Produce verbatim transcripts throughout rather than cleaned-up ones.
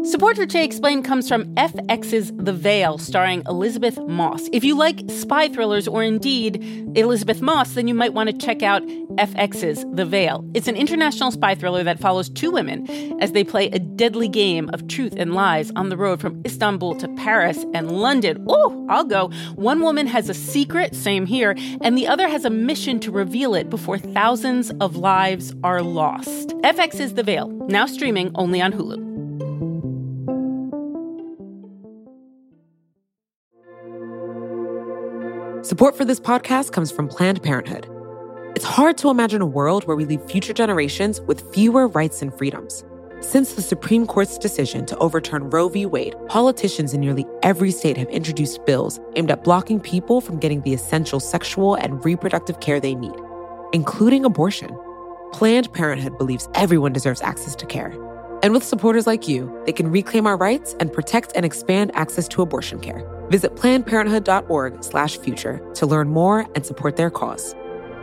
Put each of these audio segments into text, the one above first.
Support for Che Explained comes from F X's The Veil, starring Elizabeth Moss. If you like spy thrillers or indeed Elizabeth Moss, then you might want to check out F X's The Veil. It's an international spy thriller that follows two women as they play a deadly game of truth and lies on the road from Istanbul to Paris and London. Oh, I'll go. One woman has a secret, same here, and the other has a mission to reveal it before thousands of lives are lost. F X's The Veil, now streaming only on Hulu. Support for this podcast comes from Planned Parenthood. It's hard to imagine a world where we leave future generations with fewer rights and freedoms. Since the Supreme Court's decision to overturn Roe v. Wade, politicians in nearly every state have introduced bills aimed at blocking people from getting the essential sexual and reproductive care they need, including abortion. Planned Parenthood believes everyone deserves access to care. And with supporters like you, they can reclaim our rights and protect and expand access to abortion care. Visit plannedparenthood.org slash future to learn more and support their cause.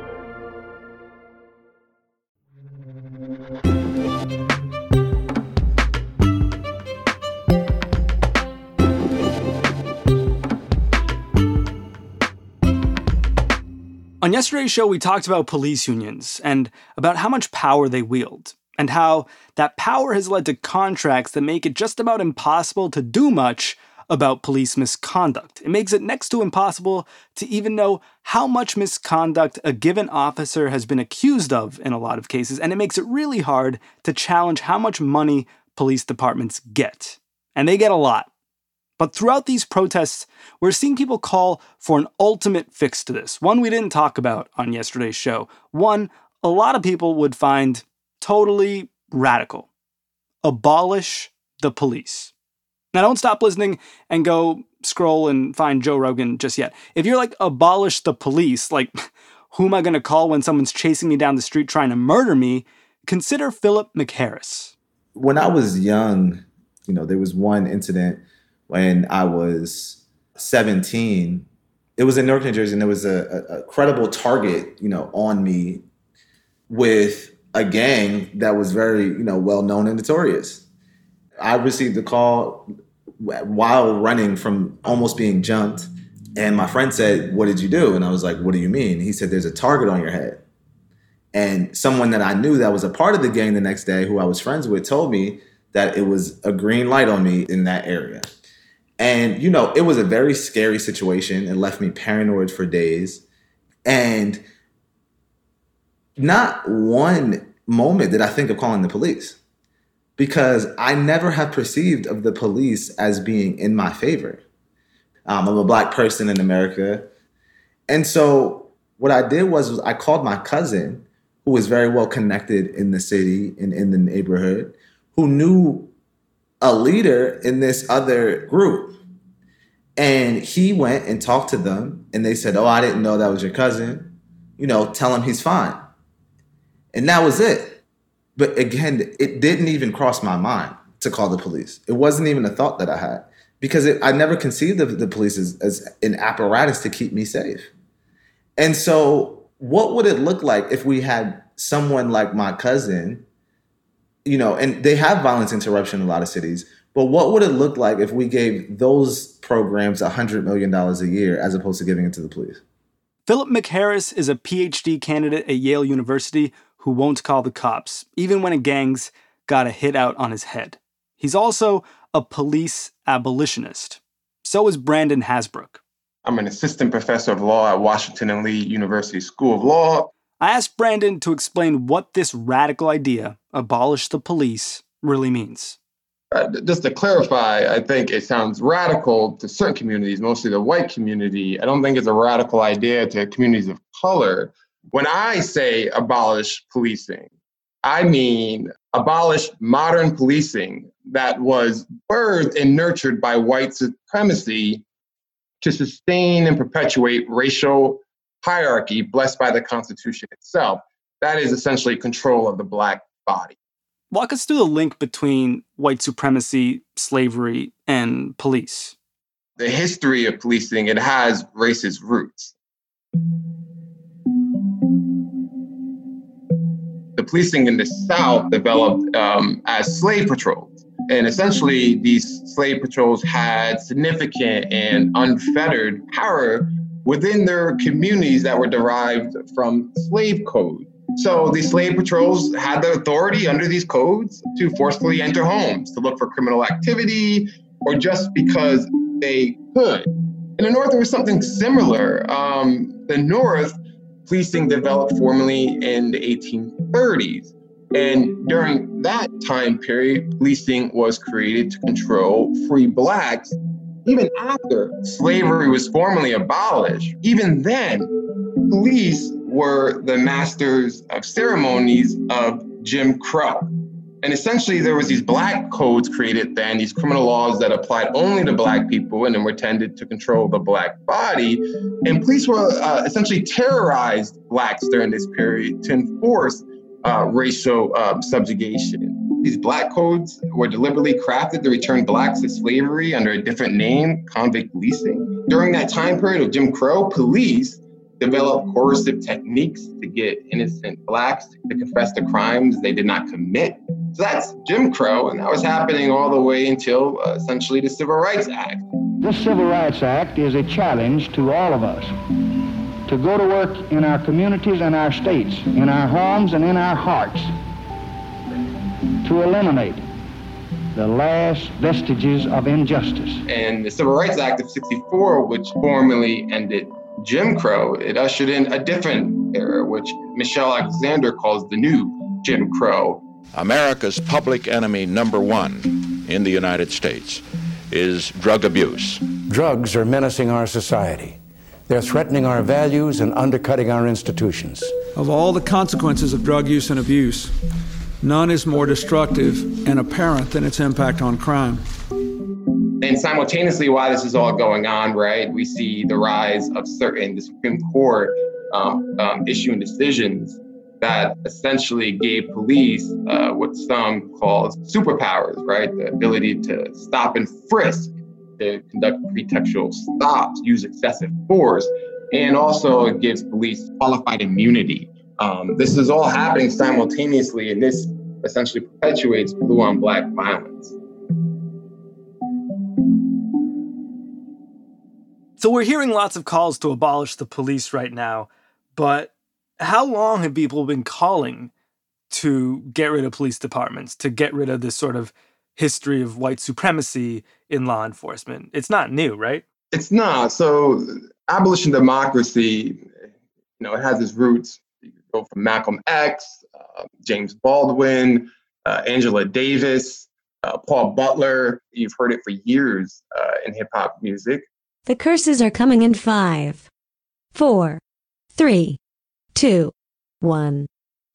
On yesterday's show, we talked about police unions and about how much power they wield, and how that power has led to contracts that make it just about impossible to do much about police misconduct. It makes it next to impossible to even know how much misconduct a given officer has been accused of in a lot of cases, and it makes it really hard to challenge how much money police departments get. And they get a lot. But throughout these protests, we're seeing people call for an ultimate fix to this, one we didn't talk about on yesterday's show, one a lot of people would find totally radical. Abolish the police. Now, don't stop listening and go scroll and find Joe Rogan just yet. If you're like, abolish the police, like, who am I going to call when someone's chasing me down the street trying to murder me? Consider Philip McHarris. When I was young, you know, there was one incident when I was seventeen. It was in Newark, New Jersey, and there was a, a, a credible target, you know, on me with a gang that was very, you know, well-known and notorious. I received a call while running from almost being jumped. And my friend said, "What did you do?" And I was like, "What do you mean?" He said, "There's a target on your head." And someone that I knew that was a part of the gang the next day, who I was friends with, told me that it was a green light on me in that area. And, you know, it was a very scary situation. It left me paranoid for days. And not one moment did I think of calling the police, because I never have perceived of the police as being in my favor. Um, I'm a Black person in America. And so what I did was, was I called my cousin, who was very well connected in the city and in the neighborhood, who knew a leader in this other group. And he went and talked to them, and they said, "Oh, I didn't know that was your cousin. You know, tell him he's fine." And that was it. But again, it didn't even cross my mind to call the police. It wasn't even a thought that I had, because it, I never conceived of the police as, as an apparatus to keep me safe. And so what would it look like if we had someone like my cousin, you know, and they have violence interruption in a lot of cities, but what would it look like if we gave those programs one hundred million dollars a year as opposed to giving it to the police? Philip McHarris is a P H D candidate at Yale University who won't call the cops, even when a gang's got a hit out on his head. He's also a police abolitionist. So is Brandon Hasbrook. I'm an assistant professor of law at Washington and Lee University School of Law. I asked Brandon to explain what this radical idea, abolish the police, really means. Uh, just to clarify, I think it sounds radical to certain communities, mostly the white community. I don't think it's a radical idea to communities of color. When I say abolish policing, I mean abolish modern policing that was birthed and nurtured by white supremacy to sustain and perpetuate racial hierarchy blessed by the Constitution itself. That is essentially control of the Black body. Walk us through the link between white supremacy, slavery, and police. The history of policing, it has racist roots. The policing in the South developed um, as slave patrols. And essentially, these slave patrols had significant and unfettered power within their communities that were derived from slave code. So these slave patrols had the authority under these codes to forcefully enter homes, to look for criminal activity, or just because they could. In the North, there was something similar. Um, the North, policing developed formally in the eighteen thirties. And during that time period, policing was created to control free blacks. Even after slavery was formally abolished, even then, police were the masters of ceremonies of Jim Crow. And essentially, there was these black codes created then, these criminal laws that applied only to black people and then were intended to control the black body. And police were uh, essentially terrorized blacks during this period to enforce uh, racial uh, subjugation. These black codes were deliberately crafted to return blacks to slavery under a different name, convict leasing. During that time period of Jim Crow, police developed coercive techniques to get innocent blacks to confess to crimes they did not commit. So that's Jim Crow, and that was happening all the way until uh, essentially the Civil Rights Act. This Civil Rights Act is a challenge to all of us to go to work in our communities and our states, in our homes and in our hearts, to eliminate the last vestiges of injustice. And the Civil Rights Act of sixty-four, which formally ended Jim Crow, it ushered in a different era, which Michelle Alexander calls the new Jim Crow. America's public enemy number one in the United States is drug abuse. Drugs are menacing our society. They're threatening our values and undercutting our institutions. Of all the consequences of drug use and abuse, none is more destructive and apparent than its impact on crime. And simultaneously, while this is all going on, right, we see the rise of certain, the Supreme Court um, um, issuing decisions that essentially gave police uh, what some call superpowers, right? The ability to stop and frisk, to conduct pretextual stops, use excessive force, and also it gives police qualified immunity. Um, this is all happening simultaneously, and this essentially perpetuates blue on black violence. So we're hearing lots of calls to abolish the police right now, but how long have people been calling to get rid of police departments, to get rid of this sort of history of white supremacy in law enforcement? It's not new, right? It's not. So abolition democracy, you know, it has its roots. You go from Malcolm X, uh, James Baldwin, uh, Angela Davis, uh, Paul Butler. You've heard it for years uh, in hip hop music. The curses are coming in five, four, three, two, one.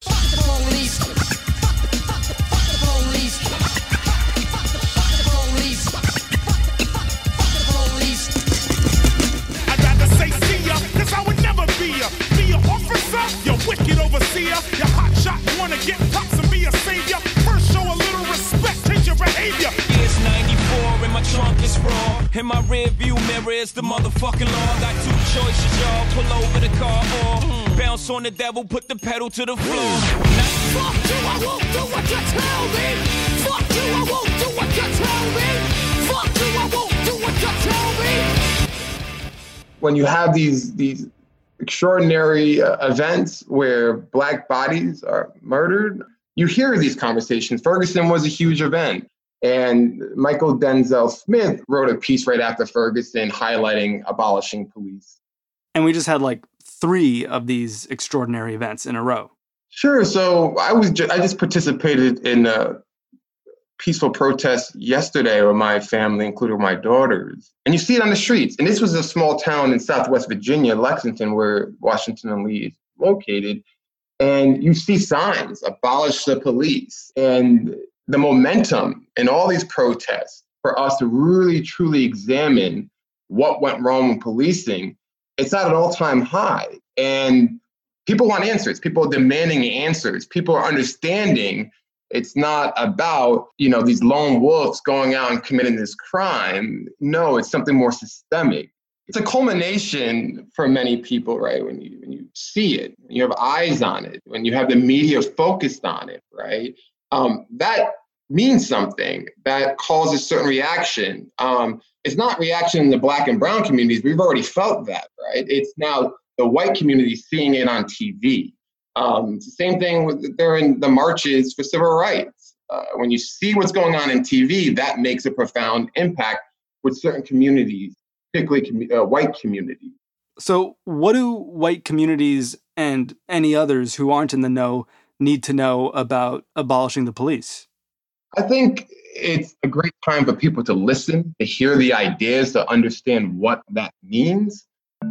Wicked overseer, your hot shot wanna get props and be a savior. First show a little respect, change your behavior. It's ninety-four and my trunk is raw. In my rear view mirror is the motherfucking law. Got two choices, y'all. Pull over the car or mm. bounce on the devil, put the pedal to the floor. Now, fuck you, I won't do what you tell me. Fuck you, I won't do what you tell me. Fuck you, I won't do what you tell me. When you have these these extraordinary uh, events where black bodies are murdered, you hear these conversations. Ferguson was a huge event. And Michael Denzel Smith wrote a piece right after Ferguson highlighting abolishing police. And we just had like three of these extraordinary events in a row. Sure. So I was ju- I just participated in a peaceful protest yesterday with my family, including my daughters. And you see it on the streets. And this was a small town in Southwest Virginia, Lexington, where Washington and Lee is located. And you see signs, abolish the police. And the momentum in all these protests for us to really, truly examine what went wrong with policing, it's at an all-time high. And people want answers. People are demanding answers. People are understanding it's not about, you know, these lone wolves going out and committing this crime. No, it's something more systemic. It's a culmination for many people, right? When you when you see it, when you have eyes on it, when you have the media focused on it, right? Um, that means something, that causes certain reaction. Um, it's not reaction in the Black and brown communities. We've already felt that, right? It's now the white community seeing it on T V. Um, it's the same thing with during the marches for civil rights. Uh, when you see what's going on in T V, that makes a profound impact with certain communities, particularly uh, white communities. So what do white communities and any others who aren't in the know need to know about abolishing the police? I think it's a great time for people to listen, to hear the ideas, to understand what that means.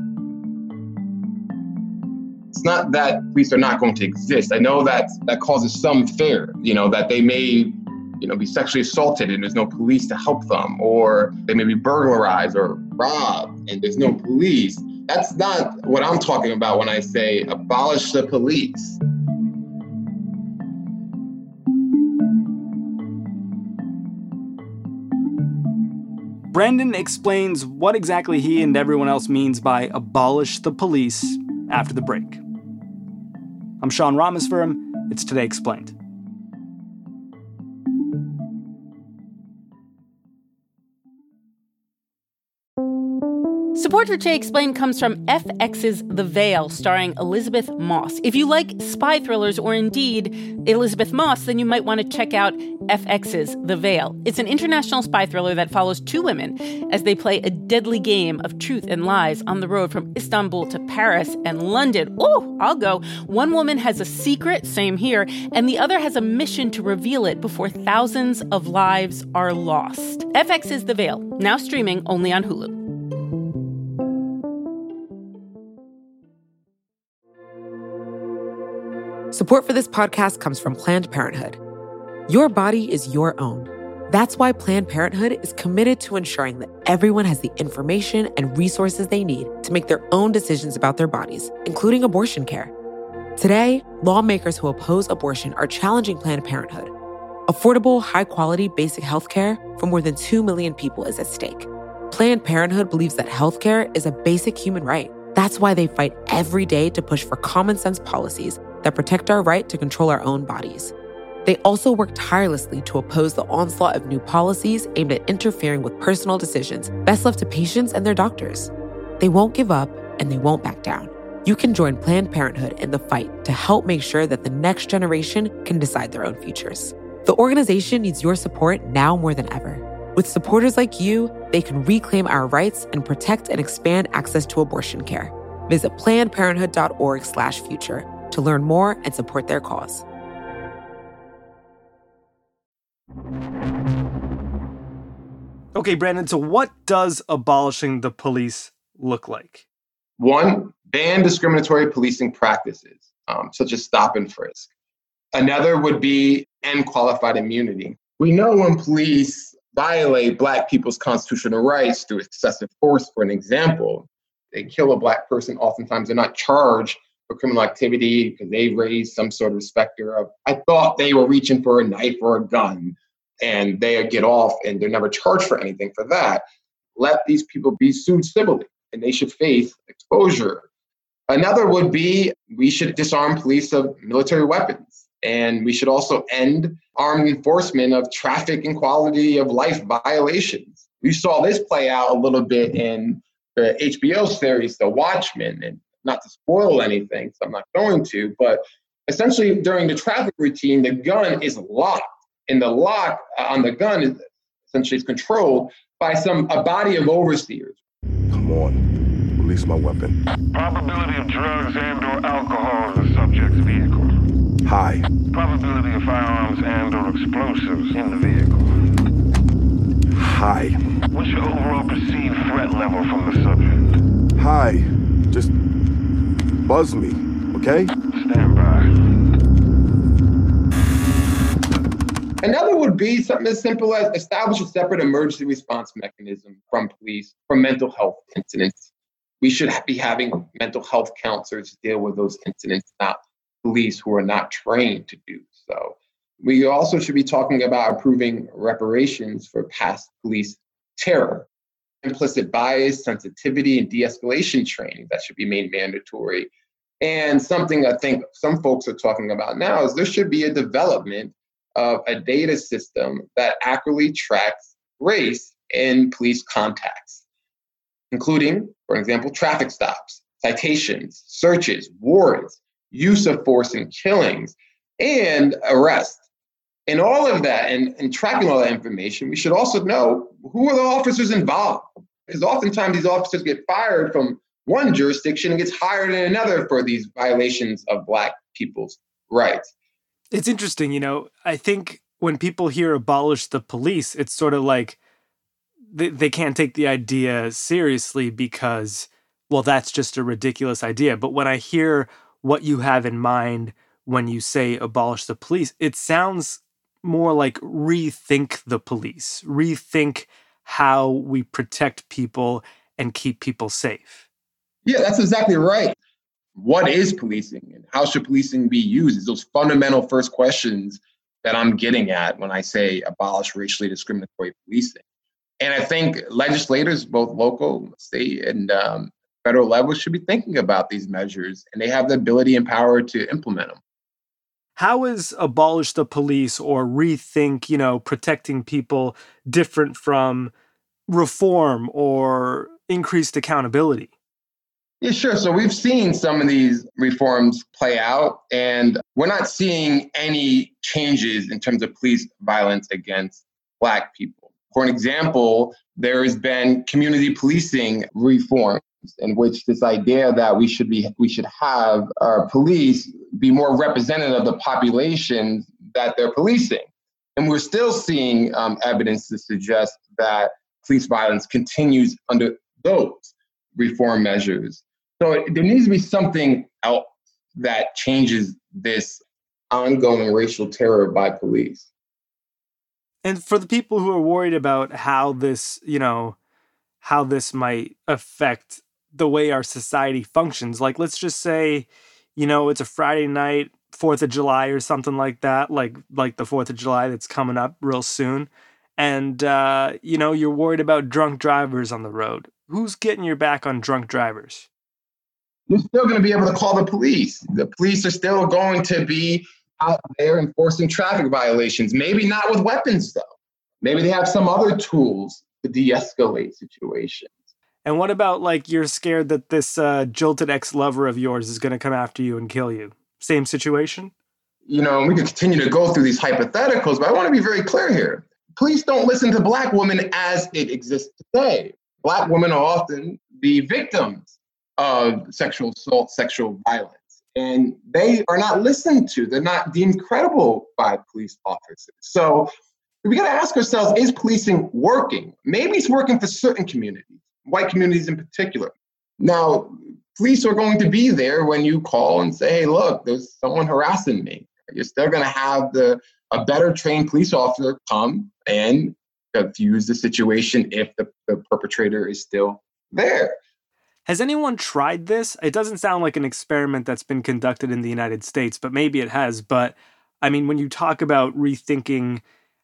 It's not that police are not going to exist. I know that that causes some fear, you know, that they may, you know, be sexually assaulted and there's no police to help them, or they may be burglarized or robbed and there's no police. That's not what I'm talking about when I say abolish the police. Brandon explains what exactly he and everyone else means by abolish the police after the break. I'm Sean Rameswaram. It's Today Explained. Support for Today Explained comes from F X's The Veil, starring Elizabeth Moss. If you like spy thrillers or indeed Elizabeth Moss, then you might want to check out F X's The Veil. It's an international spy thriller that follows two women as they play a deadly game of truth and lies on the road from Istanbul to Paris and London. Oh, I'll go. One woman has a secret, same here, and the other has a mission to reveal it before thousands of lives are lost. F X's The Veil, now streaming only on Hulu. Support for this podcast comes from Planned Parenthood. Your body is your own. That's why Planned Parenthood is committed to ensuring that everyone has the information and resources they need to make their own decisions about their bodies, including abortion care. Today, lawmakers who oppose abortion are challenging Planned Parenthood. Affordable, high-quality basic health care for more than two million people is at stake. Planned Parenthood believes that health care is a basic human right. That's why they fight every day to push for common-sense policies that protect our right to control our own bodies. They also work tirelessly to oppose the onslaught of new policies aimed at interfering with personal decisions best left to patients and their doctors. They won't give up, and they won't back down. You can join Planned Parenthood in the fight to help make sure that the next generation can decide their own futures. The organization needs your support now more than ever. With supporters like you, they can reclaim our rights and protect and expand access to abortion care. Visit plannedparenthood.org slash future to learn more and support their cause. Okay, Brandon, so what does abolishing the police look like? One, ban discriminatory policing practices, um, such as stop and frisk. Another would be end qualified immunity. We know when police violate Black people's constitutional rights through excessive force, for an example, they kill a Black person, oftentimes they're not charged for criminal activity because they raised some sort of specter of, I thought they were reaching for a knife or a gun, and they get off and they're never charged for anything for that. Let these people be sued civilly and they should face exposure. Another would be, we should disarm police of military weapons, and we should also end armed enforcement of traffic and quality of life violations. We saw this play out a little bit in the H B O series, The Watchmen, and not to spoil anything, so I'm not going to, but essentially during the traffic routine, the gun is locked, and the lock on the gun is essentially is controlled by some a body of overseers. Come on, release my weapon. Probability of drugs and or alcohol in the subject's vehicle. High. Probability of firearms and or explosives in the vehicle. High. What's your overall perceived threat level from the subject? High. Just buzz me, okay? Stand by. Another would be something as simple as establish a separate emergency response mechanism from police for mental health incidents. We should be having mental health counselors deal with those incidents, not police who are not trained to do so. We also should be talking about improving reparations for past police terror. Implicit bias, sensitivity, and de-escalation training that should be made mandatory. And something I think some folks are talking about now is there should be a development of a data system that accurately tracks race in police contacts, including, for example, traffic stops, citations, searches, warrants, use of force in killings, and arrests. And all of that, and, and tracking all that information, we should also know who are the officers involved. Because oftentimes these officers get fired from one jurisdiction and gets hired in another for these violations of Black people's rights. It's interesting, you know, I think when people hear abolish the police, it's sort of like they, they can't take the idea seriously because, well, that's just a ridiculous idea. But when I hear what you have in mind when you say abolish the police, it sounds more like rethink the police, rethink how we protect people and keep people safe. Yeah, that's exactly right. What is policing and how should policing be used is those fundamental first questions that I'm getting at when I say abolish racially discriminatory policing. And I think legislators, both local, state, and um, federal level, should be thinking about these measures, and they have the ability and power to implement them. How is abolish the police or rethink, you know, protecting people different from reform or increased accountability? Yeah, sure. So we've seen some of these reforms play out, and we're not seeing any changes in terms of police violence against Black people. For an example, there has been community policing reforms in which this idea that we should be we should have our police be more representative of the population that they're policing. And we're still seeing um, evidence to suggest that police violence continues under those reform measures. So there needs to be something else that changes this ongoing racial terror by police. And for the people who are worried about how this, you know, how this might affect the way our society functions, like let's just say, you know, it's a Friday night, fourth of July or something like that, like like the fourth of July that's coming up real soon. And, uh, you know, you're worried about drunk drivers on the road. Who's getting your back on drunk drivers? You're still going to be able to call the police. The police are still going to be out there enforcing traffic violations. Maybe not with weapons, though. Maybe they have some other tools to de-escalate situations. And what about, like, you're scared that this uh, jilted ex-lover of yours is going to come after you and kill you? Same situation? You know, we could continue to go through these hypotheticals, but I want to be very clear here. Police don't listen to Black women as it exists today. Black women are often the victims of sexual assault, sexual violence. And they are not listened to. They're not deemed credible by police officers. So we got to ask ourselves, is policing working? Maybe it's working for certain communities, white communities in particular. Now, police are going to be there when you call and say, hey, look, there's someone harassing me. You're still going to have the a better trained police officer come and diffuse the situation if the, the perpetrator is still there. Has anyone tried this? It doesn't sound like an experiment that's been conducted in the United States, but maybe it has. But I mean, when you talk about rethinking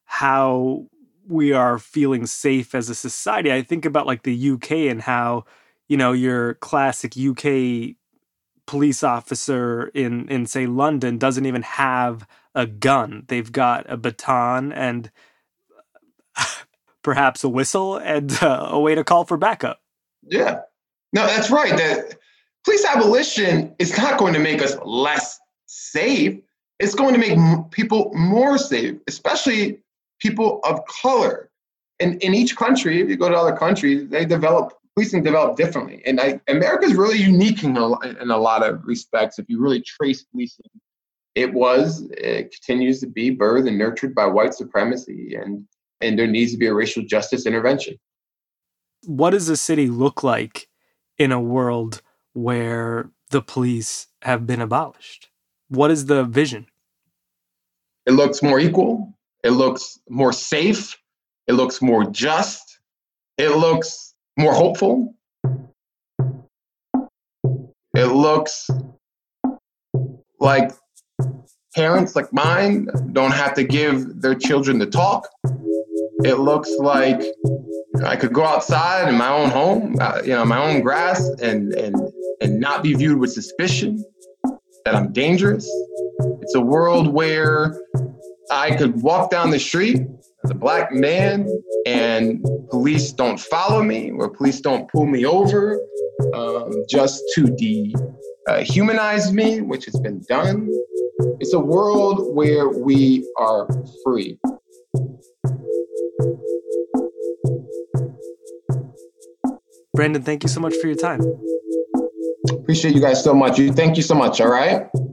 how we are feeling safe as a society, I think about like the U K and how, you know, your classic U K police officer in, in say, London doesn't even have a gun. They've got a baton and perhaps a whistle and uh, a way to call for backup. Yeah. No, that's right. That police abolition is not going to make us less safe. It's going to make m- people more safe, especially people of color. And in each country, if you go to other countries, they develop, policing develop differently. And I, America is really unique in a, in a lot of respects. If you really trace policing, it was, it continues to be birthed and nurtured by white supremacy. And, and there needs to be a racial justice intervention. What does a city look like in a world where the police have been abolished? What is the vision? It looks more equal. It looks more safe. It looks more just. It looks more hopeful. It looks like parents like mine don't have to give their children the talk. It looks like I could go outside in my own home, uh, you know, my own grass, and and and not be viewed with suspicion that I'm dangerous. It's a world where I could walk down the street as a black man and police don't follow me or police don't pull me over um, just to dehumanize me, which has been done. It's a world where we are free. Brandon, thank you so much for your time. Appreciate you guys so much. Thank you so much, all right?